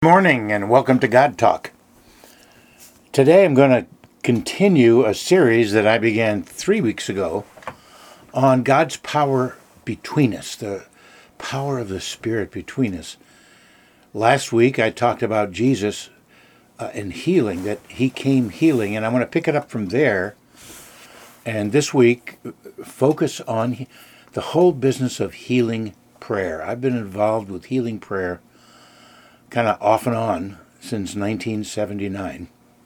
Morning and welcome to God Talk. Today I'm going to continue a series that I began 3 weeks ago on God's power between us, the power of the Spirit between us. Last week I talked about Jesus and healing, that he came healing, and I want to pick it up from there. And this week, focus on the whole business of healing prayer. I've been involved with healing prayer kind of off and on since 1979.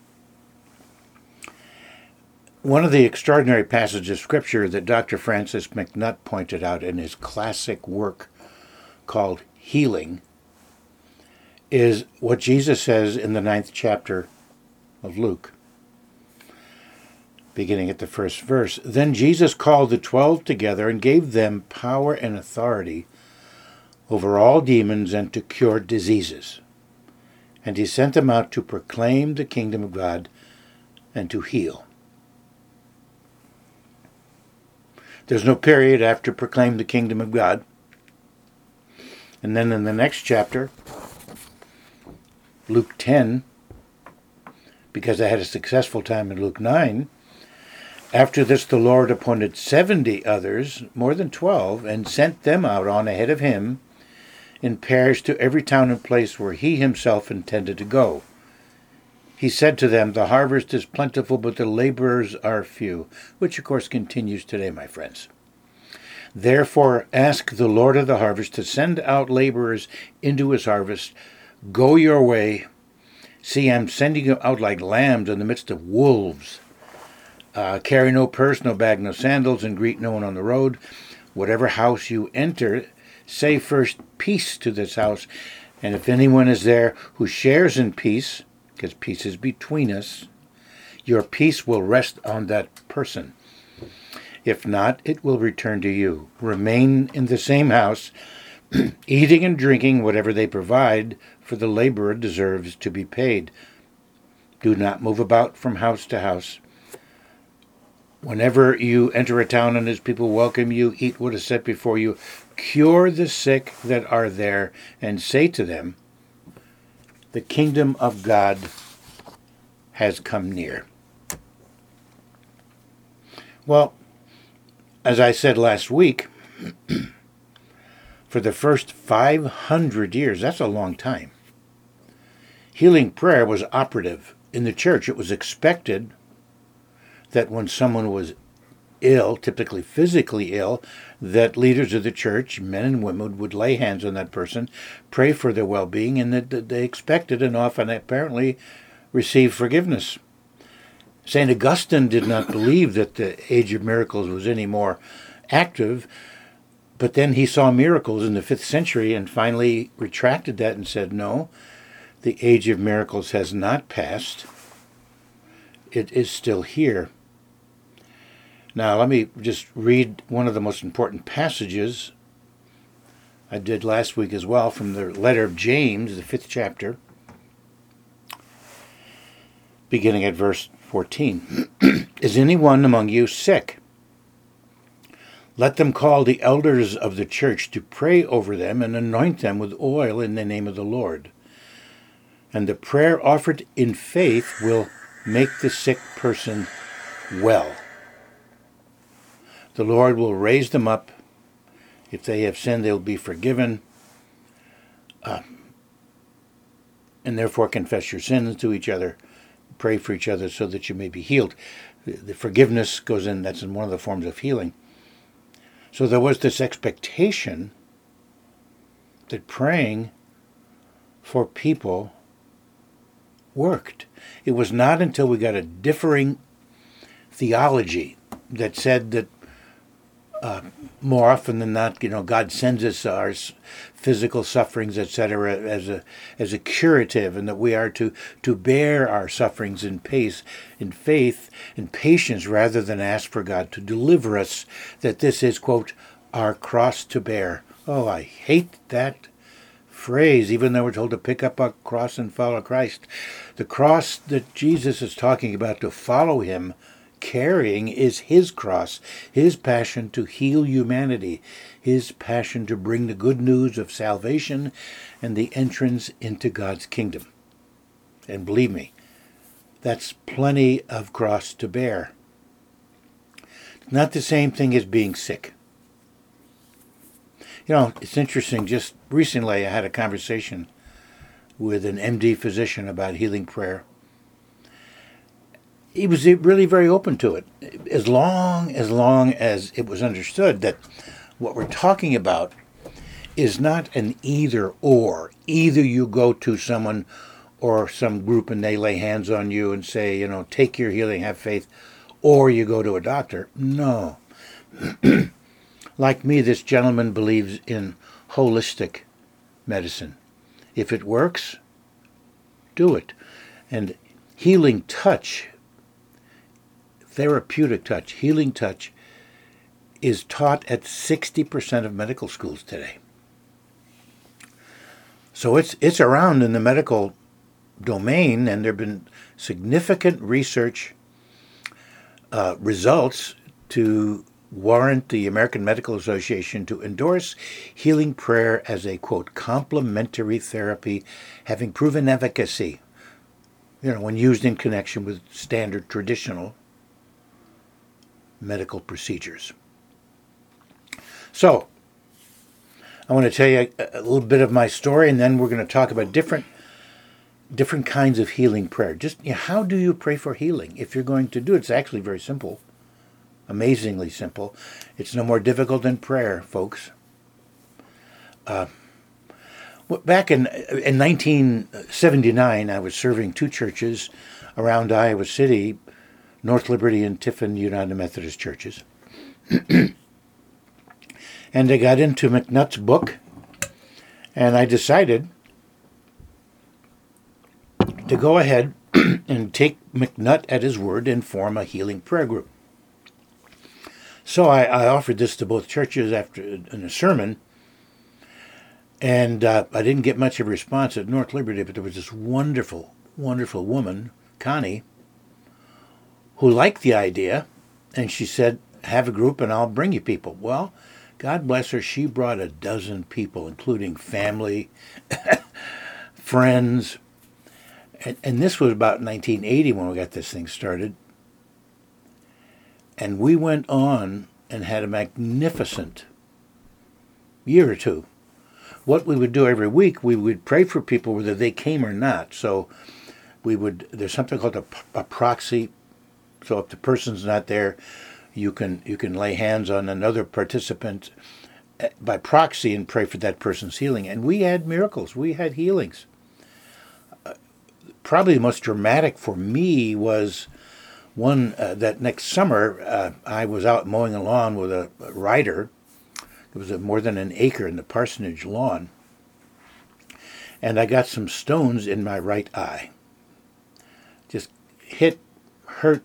One of the extraordinary passages of Scripture that Dr. Francis McNutt pointed out in his classic work called Healing is what Jesus says in the 9th chapter of Luke, beginning at the first verse. Then Jesus called the 12 together and gave them power and authority over all demons and to cure diseases. And he sent them out to proclaim the kingdom of God and to heal. There's no period after proclaim the kingdom of God. And then in the next chapter, Luke 10, because I had a successful time in Luke 9, after this the Lord appointed 70 others, more than 12, and sent them out on ahead of him in pairs to every town and place where he himself intended to go. He said to them, the harvest is plentiful, but the laborers are few, which of course continues today, my friends. Therefore ask the Lord of the harvest to send out laborers into his harvest. Go your way. See, I'm sending you out like lambs in the midst of wolves. Carry no purse, no bag, no sandals, and greet no one on the road. Whatever house you enter, say first, peace to this house. And if anyone is there who shares in peace, because peace is between us, your peace will rest on that person. If not, it will return to you. Remain in the same house, eating and drinking whatever they provide, for the laborer deserves to be paid. Do not move about from house to house. Whenever you enter a town and its people welcome you, eat what is set before you, cure the sick that are there, and say to them, the kingdom of God has come near. Well, as I said last week, for the first 500 years, that's a long time, healing prayer was operative in the church. It was expected that when someone was ill, typically physically ill, that leaders of the church, men and women, would lay hands on that person, pray for their well-being, and that they expected and often apparently received forgiveness. St. Augustine did not believe that the age of miracles was any more active, but then he saw miracles in the 5th century and finally retracted that and said, no, the age of miracles has not passed. It is still here. Now, let me just read one of the most important passages I did last week as well from the letter of James, the 5th chapter, beginning at verse 14. Is anyone among you sick? Let them call the elders of the church to pray over them and anoint them with oil in the name of the Lord. And the prayer offered in faith will make the sick person well. The Lord will raise them up. If they have sinned, they'll be forgiven. And therefore confess your sins to each other. Pray for each other so that you may be healed. The forgiveness goes in. That's in one of the forms of healing. So there was this expectation that praying for people worked. It was not until we got a differing theology that said that more often than not, God sends us our physical sufferings, etc., as a curative, and that we are to bear our sufferings in pace, in faith, in patience, rather than ask for God to deliver us. That this is, quote, our cross to bear. Oh, I hate that phrase, even though we're told to pick up our cross and follow Christ. The cross that Jesus is talking about to follow him carrying is his cross, his passion to heal humanity, his passion to bring the good news of salvation and the entrance into God's kingdom. And believe me, that's plenty of cross to bear. It's not the same thing as being sick. You know, it's interesting. Just recently I had a conversation with an MD physician about healing prayer. He was really very open to it, as long as it was understood that what we're talking about is not an either or. Either you go to someone or some group and they lay hands on you and say, you know, take your healing, have faith, or you go to a doctor. No. Like me, this gentleman believes in holistic medicine. If it works, do it. And healing touch, therapeutic touch, healing touch, is taught at 60% of medical schools today. So it's around in the medical domain, and there have been significant research results to warrant the American Medical Association to endorse healing prayer as a, quote, complementary therapy having proven efficacy, you know, when used in connection with standard traditional medical procedures. So, I want to tell you a little bit of my story, and then we're going to talk about different kinds of healing prayer. Just, you know, how do you pray for healing? If you're going to do it, it's actually very simple. Amazingly simple. It's no more difficult than prayer, folks. Back in 1979, I was serving two churches around Iowa City, North Liberty and Tiffin United Methodist churches. And I got into McNutt's book, and I decided to go ahead and take McNutt at his word and form a healing prayer group. So I offered this to both churches in a sermon, and I didn't get much of a response at North Liberty, but there was this wonderful, wonderful woman, Connie, who liked the idea, and she said, have a group and I'll bring you people. Well, God bless her, she brought 12 people, including family, friends, and this was about 1980 when we got this thing started. And we went on and had a magnificent year or two. What we would do every week, we would pray for people whether they came or not. So there's something called a proxy. So if the person's not there, you can lay hands on another participant by proxy and pray for that person's healing. And we had miracles. We had healings. Probably the most dramatic for me was one that next summer, I was out mowing a lawn with a rider. It was more than an acre in the parsonage lawn. And I got some stones in my right eye. Just hurt.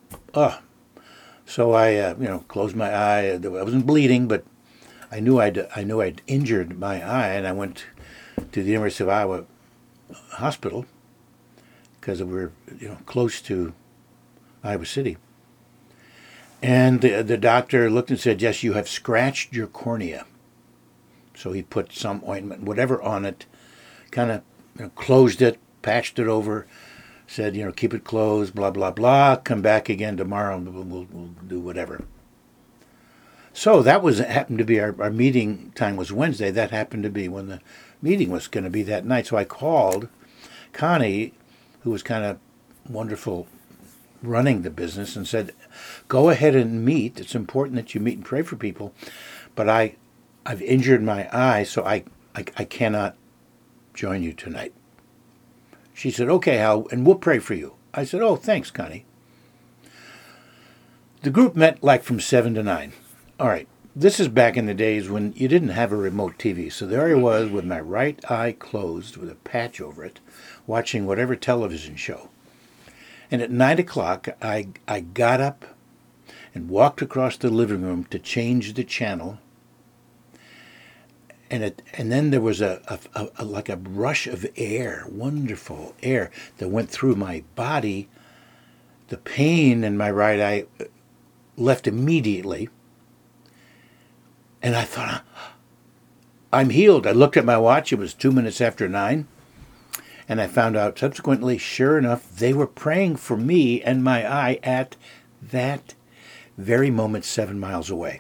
So I, closed my eye. I wasn't bleeding, but I knew I'd injured my eye, and I went to the University of Iowa hospital because we were, close to Iowa City. And the doctor looked and said, yes, you have scratched your cornea. So he put some ointment, whatever, on it, kind of closed it, patched it over, said, keep it closed, blah, blah, blah, come back again tomorrow and we'll do whatever. So that happened to be our meeting time was Wednesday. That happened to be when the meeting was going to be that night. So I called Connie, who was kind of wonderful running the business, and said, go ahead and meet. It's important that you meet and pray for people, but I've injured my eye, so I cannot join you tonight. She said, okay, Hal, and we'll pray for you. I said, oh, thanks, Connie. The group met like from 7 to 9. All right, this is back in the days when you didn't have a remote TV, so there I was with my right eye closed with a patch over it, watching whatever television show. And at 9 o'clock, I got up and walked across the living room to change the channel. And then there was like a rush of air, wonderful air that went through my body. The pain in my right eye left immediately. And I thought, I'm healed. I looked at my watch. It was 2 minutes after 9. And I found out subsequently, sure enough, they were praying for me and my eye at that very moment 7 miles away.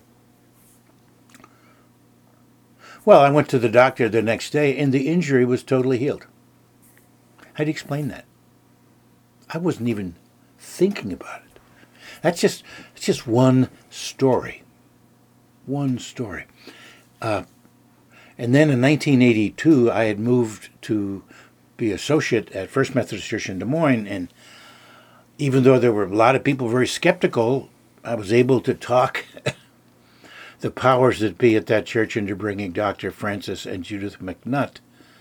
Well, I went to the doctor the next day, and the injury was totally healed. How do you explain that? I wasn't even thinking about it. That's just one story. One story. And then in 1982, I had moved to be associate at First Methodist Church in Des Moines, and even though there were a lot of people very skeptical, I was able to talk the powers that be at that church into bringing Dr. Francis and Judith McNutt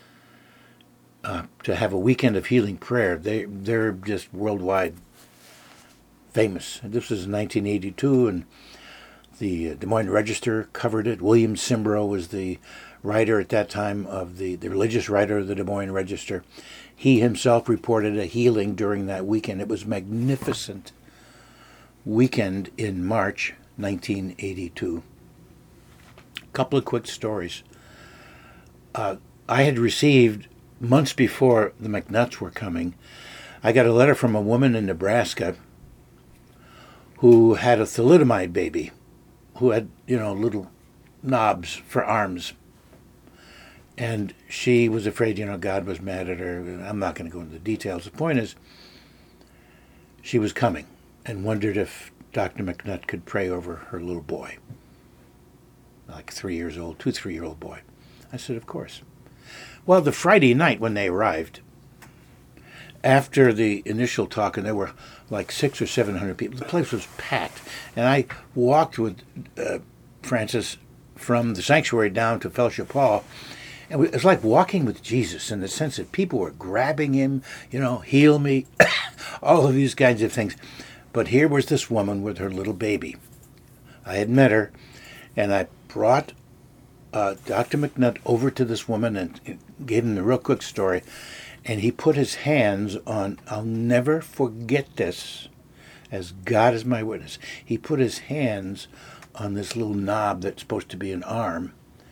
to have a weekend of healing prayer. They're just worldwide famous. This was in 1982, and the Des Moines Register covered it. William Cimbrough was the writer at that time of the religious writer of the Des Moines Register. He himself reported a healing during that weekend. It was a magnificent weekend in March 1982. A couple of quick stories. I had received, months before the McNutts were coming, I got a letter from a woman in Nebraska who had a thalidomide baby, who had, little knobs for arms. And she was afraid, God was mad at her. I'm not going to go into the details. The point is, she was coming and wondered if Dr. McNutt could pray over her little boy, like 3 years old, 3-year-old boy. I said, of course. Well, the Friday night when they arrived, after the initial talk, and there were like 600 or 700 people, the place was packed. And I walked with Francis from the sanctuary down to Fellowship Hall. And it was like walking with Jesus in the sense that people were grabbing him, heal me, all of these kinds of things. But here was this woman with her little baby. I had met her, and I brought Dr. McNutt over to this woman and gave him the real quick story. And he put his hands on, I'll never forget this, as God is my witness. He put his hands on this little knob that's supposed to be an arm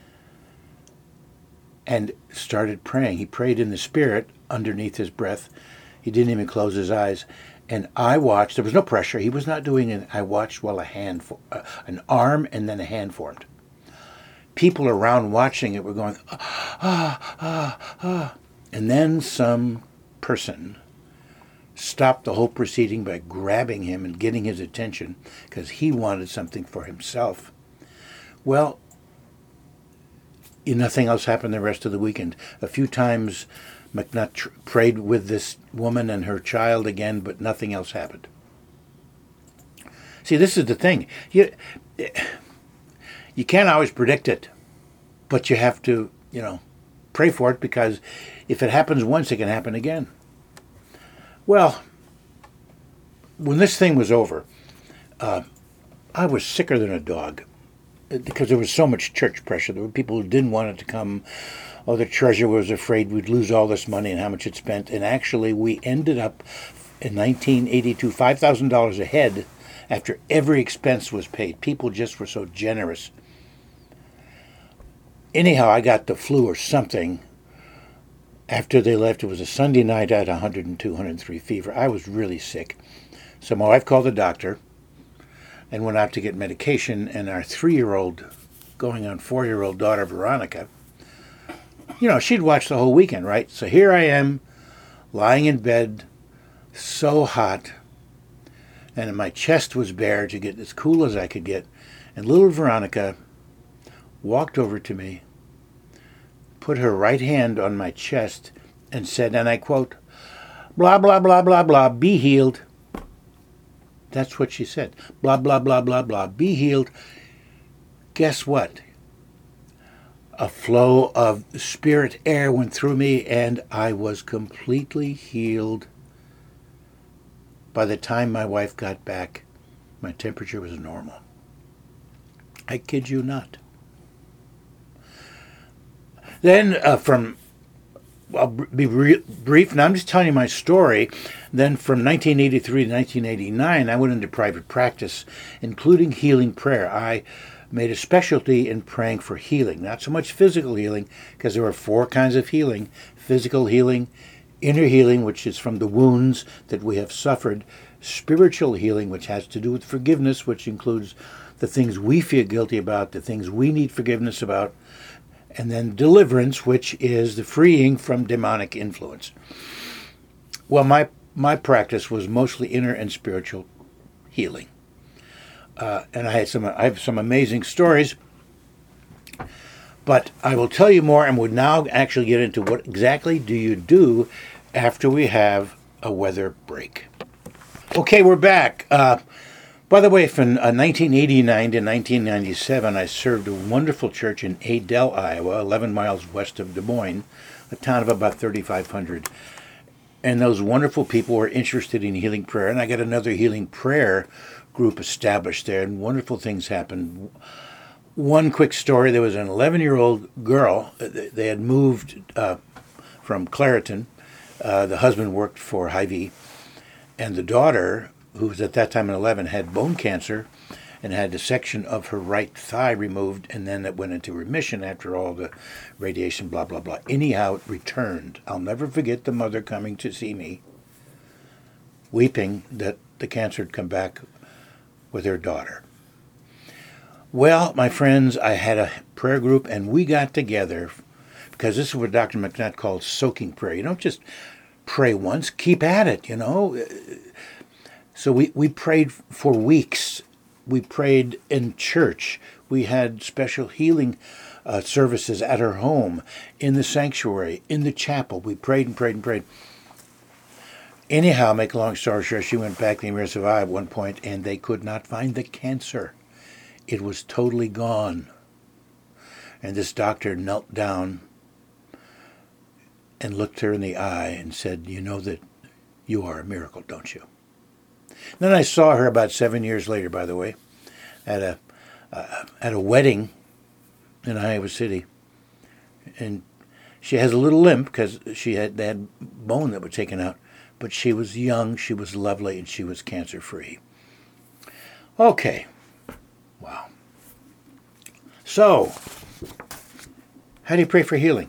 and started praying. He prayed in the Spirit underneath his breath. He didn't even close his eyes. And I watched. There was no pressure. He was not doing it. I watched while an arm and then a hand formed. People around watching it were going, ah. And then some person stopped the whole proceeding by grabbing him and getting his attention because he wanted something for himself. Well, nothing else happened the rest of the weekend. A few times McNutt prayed with this woman and her child again, but nothing else happened. See, this is the thing. You can't always predict it, but you have to, pray for it, because if it happens once, it can happen again. Well, when this thing was over, I was sicker than a dog because there was so much church pressure. There were people who didn't want it to come. Oh, the treasurer was afraid we'd lose all this money and how much it spent. And actually, we ended up in 1982, $5,000 a head after every expense was paid. People just were so generous. Anyhow, I got the flu or something. After they left, it was a Sunday night. I had 102, 103 fever. I was really sick. So my wife called the doctor and went out to get medication. And our 3-year-old, going on 4-year-old daughter, Veronica, she'd watched the whole weekend, right? So here I am, lying in bed, so hot, and my chest was bare to get as cool as I could get. And little Veronica walked over to me, put her right hand on my chest, and said, and I quote, blah, blah, blah, blah, blah, be healed. That's what she said. Blah, blah, blah, blah, blah, be healed. Guess what? A flow of spirit air went through me, and I was completely healed. By the time my wife got back, my temperature was normal. I kid you not. Then I'll be brief. Now I'm just telling you my story. Then from 1983 to 1989, I went into private practice, including healing prayer. I made a specialty in praying for healing. Not so much physical healing, because there are 4 kinds of healing: physical healing, inner healing, which is from the wounds that we have suffered; spiritual healing, which has to do with forgiveness, which includes the things we feel guilty about, the things we need forgiveness about; and then deliverance, which is the freeing from demonic influence. Well, my practice was mostly inner and spiritual healing. And I have some amazing stories, but I will tell you more, and would now actually get into what exactly do you do after we have a weather break. Okay, we're back. By the way, from 1989 to 1997, I served a wonderful church in Adel, Iowa, 11 miles west of Des Moines, a town of about 3,500. And those wonderful people were interested in healing prayer, and I got another healing prayer group established there, and wonderful things happened. One quick story: there was an 11-year-old girl. They had moved from Clariton. The husband worked for Hy-Vee, and the daughter, who was at that time 11, had bone cancer and had a section of her right thigh removed, and then it went into remission after all the radiation, blah, blah, blah. Anyhow, it returned. I'll never forget the mother coming to see me, weeping that the cancer had come back with her daughter. Well, my friends, I had a prayer group, and we got together, because this is what Dr. McNutt calls soaking prayer. You don't just pray once, keep at it, you know. So we prayed for weeks. We prayed in church. We had special healing services at her home, in the sanctuary, in the chapel. We prayed and prayed and prayed. Anyhow, make a long story short, she went back to the University of Iowa at one point, and they could not find the cancer. It was totally gone. And this doctor knelt down and looked her in the eye and said, "You know that you are a miracle, don't you?" Then I saw her about 7 years later, by the way, at a wedding in Iowa City, and she has a little limp because they had bone that was taken out, but she was young, she was lovely, and she was cancer-free. Okay, wow. So, how do you pray for healing?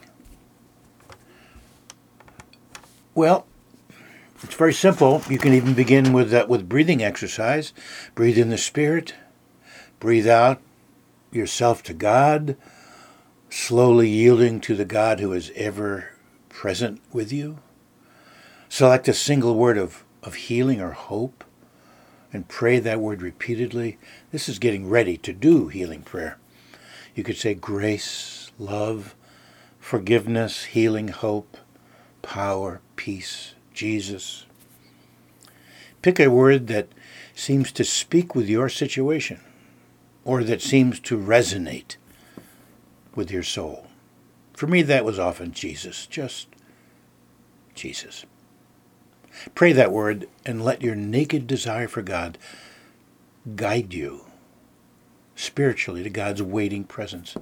Well, it's very simple. You can even begin with breathing exercise. Breathe in the Spirit. Breathe out yourself to God, slowly yielding to the God who is ever present with you. Select a single word of healing or hope and pray that word repeatedly. This is getting ready to do healing prayer. You could say grace, love, forgiveness, healing, hope, power, peace, Jesus. Pick a word that seems to speak with your situation, or that seems to resonate with your soul. For me, that was often Jesus, just Jesus. Pray that word and let your naked desire for God guide you spiritually to God's waiting presence.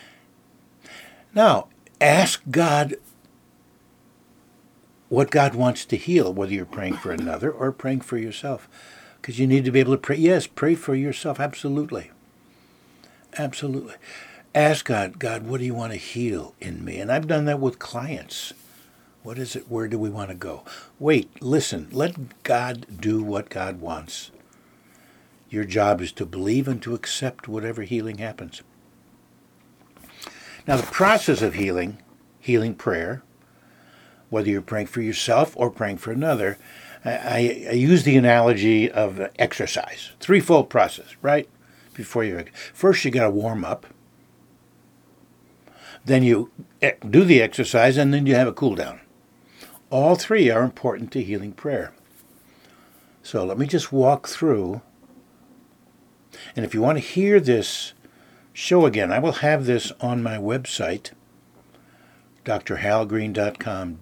Now, ask God what God wants to heal, whether you're praying for another or praying for yourself. Because you need to be able to pray. Yes, pray for yourself. Absolutely. Absolutely. Ask God, God, what do you want to heal in me? And I've done that with clients. What is it? Where do we want to go? Wait, listen. Let God do what God wants. Your job is to believe and to accept whatever healing happens. Now, the process of healing prayer, whether you're praying for yourself or praying for another, I use the analogy of exercise. Threefold process, right? First you got to warm up. Then you do the exercise, and then you have a cool down. All three are important to healing prayer. So let me just walk through. And if you want to hear this show again, I will have this on my website, drhalgreen.com,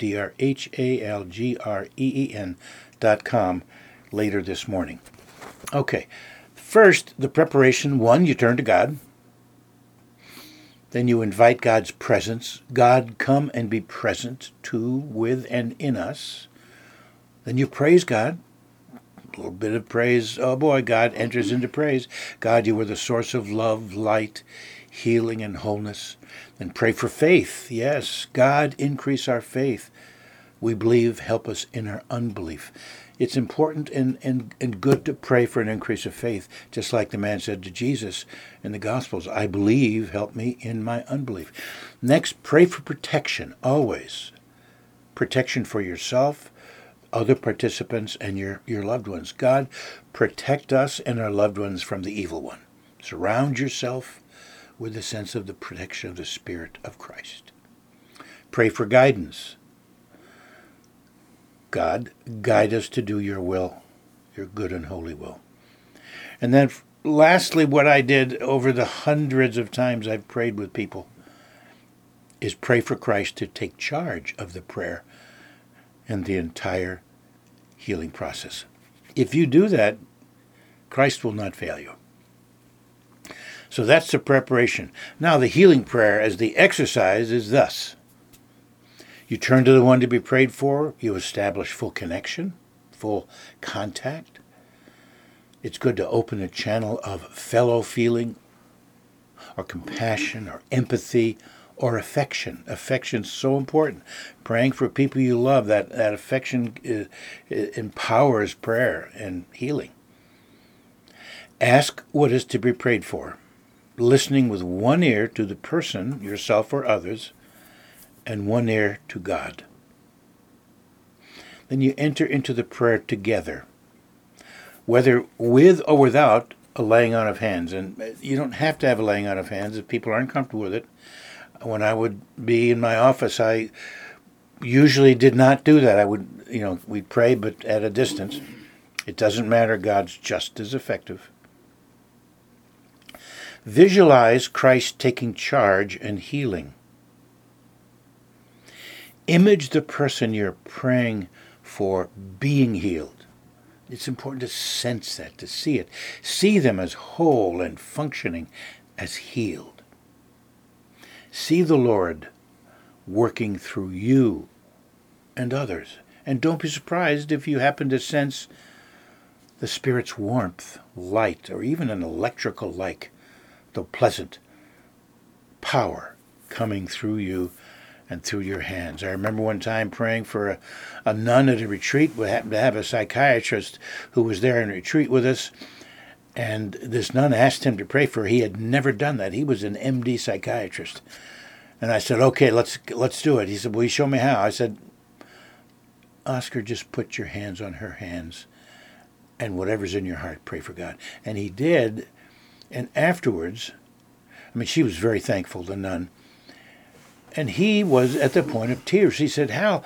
drhalgreen.com, later this morning. Okay, first, the preparation. 1, you turn to God. Then you invite God's presence. God, come and be present to, with, and in us. Then you praise God. A little bit of praise. Oh boy, God enters into praise. God, you are the source of love, light, healing, and wholeness. And pray for faith. Yes, God, increase our faith. We believe, help us in our unbelief. It's important and good to pray for an increase of faith, just like the man said to Jesus in the Gospels, I believe, help me in my unbelief. Next, pray for protection, always. Protection for yourself, other participants, and your loved ones. God, protect us and our loved ones from the evil one. Surround yourself with a sense of the protection of the Spirit of Christ. Pray for guidance. God, guide us to do your will, your good and holy will. And then lastly, what I did over the hundreds of times I've prayed with people is pray for Christ to take charge of the prayer and the entire healing process. If you do that, Christ will not fail you. So that's the preparation. Now the healing prayer as the exercise is thus. You turn to the one to be prayed for. You establish full connection, full contact. It's good to open a channel of fellow feeling or compassion or empathy or affection. Affection's so important. Praying for people you love, that affection empowers prayer and healing. Ask what is to be prayed for, listening with one ear to the person, yourself or others, and one ear to God. Then you enter into the prayer together, whether with or without a laying on of hands. And you don't have to have a laying on of hands if people aren't comfortable with it. When I would be in my office, I usually did not do that. I would, we'd pray, but at a distance. It doesn't matter. God's just as effective. Visualize Christ taking charge and healing. Image the person you're praying for being healed. It's important to sense that, to see it. See them as whole and functioning as healed. See the Lord working through you and others. And don't be surprised if you happen to sense the Spirit's warmth, light, or even an electrical-like, though pleasant, power coming through you and through your hands. I remember one time praying for a nun at a retreat. We happened to have a psychiatrist who was there in retreat with us, and this nun asked him to pray for her. He had never done that. He was an MD psychiatrist. And I said, okay, let's do it. He said, will you show me how? I said, Oscar, just put your hands on her hands, and whatever's in your heart, pray for God. And he did, and afterwards, she was very thankful, the nun, and he was at the point of tears. He said, Hal,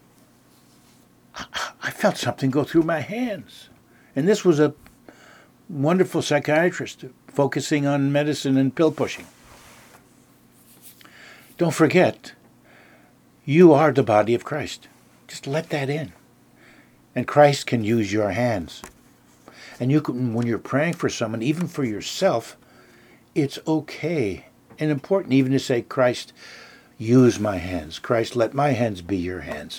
I felt something go through my hands. And this was a wonderful psychiatrist focusing on medicine and pill pushing. Don't forget, you are the body of Christ. Just let that in. And Christ can use your hands. And you can, when you're praying for someone, even for yourself, it's okay and important even to say, Christ, use my hands. Christ, let my hands be your hands.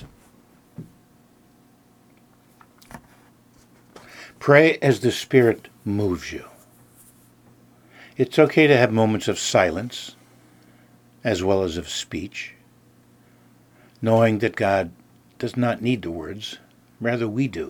Pray as the Spirit moves you. It's okay to have moments of silence as well as of speech, knowing that God does not need the words, rather we do.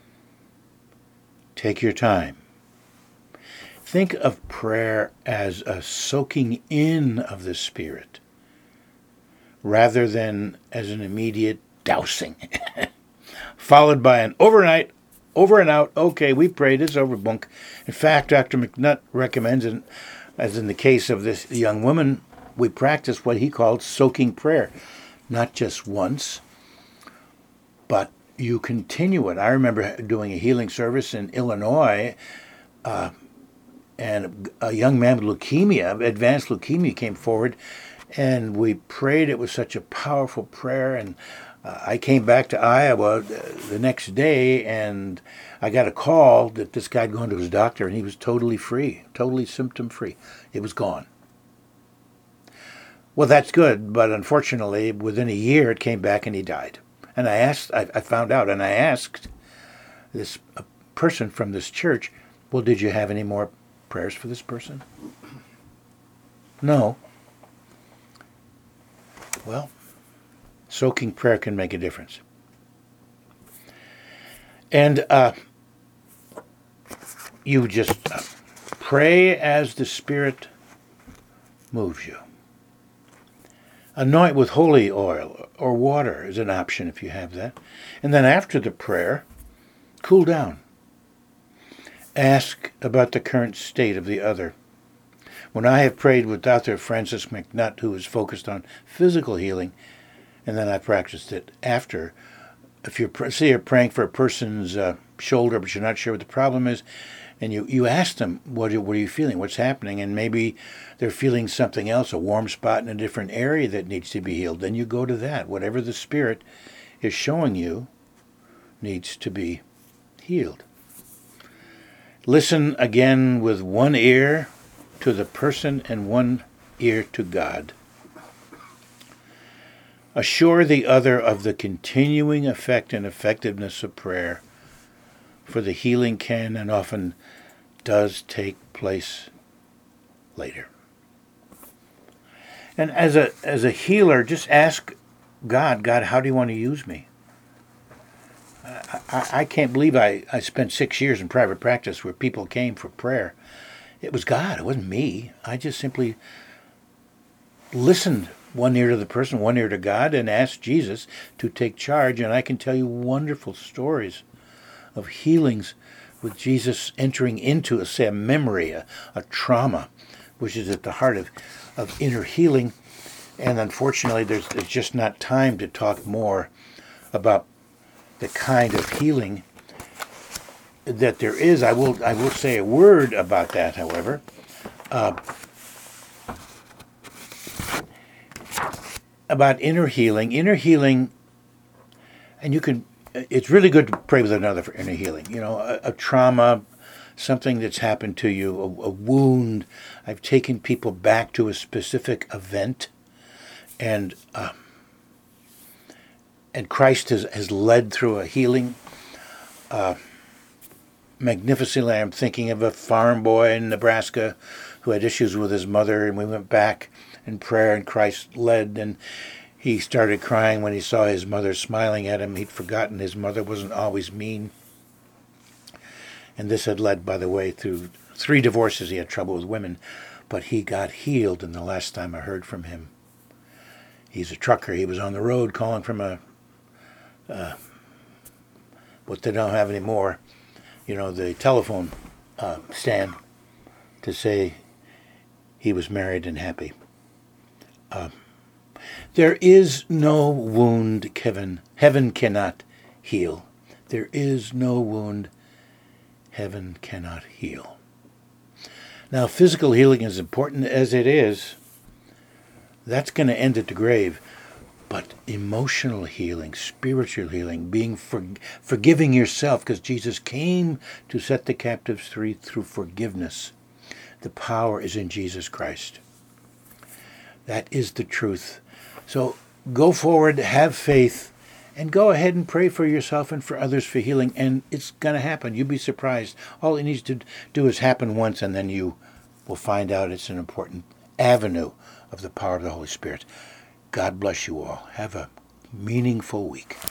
Take your time. Think of prayer as a soaking in of the Spirit, rather than as an immediate dousing, followed by an overnight, over and out, okay, we prayed, it's over, bunk. In fact, Dr. McNutt recommends, and as in the case of this young woman, we practice what he called soaking prayer. Not just once, but you continue it. I remember doing a healing service in Illinois, and a young man with leukemia, advanced leukemia, came forward, and we prayed. It was such a powerful prayer, and I came back to Iowa the next day, and I got a call that this guy had gone to his doctor, and he was totally free, totally symptom-free. It was gone. Well, that's good, but unfortunately, within a year, it came back, and he died. And I found out, and I asked this person from this church, well, did you have any more prayers for this person? No. Well, soaking prayer can make a difference. And you just pray as the Spirit moves you. Anoint with holy oil or water is an option if you have that. And then after the prayer, cool down. Ask about the current state of the other. When I have prayed with Dr. Francis McNutt, who is focused on physical healing, and then I practiced it after, if you're praying for a person's shoulder, but you're not sure what the problem is, and you ask them, what are you feeling? What's happening? And maybe they're feeling something else, a warm spot in a different area that needs to be healed. Then you go to that. Whatever the Spirit is showing you needs to be healed. Listen again with one ear to the person and one ear to God. Assure the other of the continuing effect and effectiveness of prayer, for the healing can and often does take place later. And as a healer, just ask God, how do you want to use me? I can't believe I spent 6 years in private practice where people came for prayer. It was God. It wasn't me. I just simply listened, one ear to the person, one ear to God, and asked Jesus to take charge. And I can tell you wonderful stories of healings with Jesus entering into, say, a memory, a trauma, which is at the heart of inner healing. And unfortunately, there's just not time to talk more about the kind of healing that there is. I will say a word about that, however. About inner healing. Inner healing, and it's really good to pray with another for inner healing. You know, a trauma, something that's happened to you, a wound. I've taken people back to a specific event, and Christ has led through a healing magnificently. I'm thinking of a farm boy in Nebraska who had issues with his mother, and we went back in prayer, and Christ led, and he started crying when he saw his mother smiling at him. He'd forgotten his mother wasn't always mean. And this had led, by the way, through 3 divorces. He had trouble with women, but he got healed, and the last time I heard from him, he's a trucker. He was on the road calling from what they don't have anymore, the telephone stand, to say he was married and happy. There is no wound heaven cannot heal. There is no wound heaven cannot heal. Now, physical healing, as important as it is, that's going to end at the grave. But emotional healing, spiritual healing, being forgiving yourself, because Jesus came to set the captives free through forgiveness. The power is in Jesus Christ. That is the truth. So go forward, have faith, and go ahead and pray for yourself and for others for healing. And it's going to happen. You'll be surprised. All it needs to do is happen once, and then you will find out it's an important avenue of the power of the Holy Spirit. God bless you all. Have a meaningful week.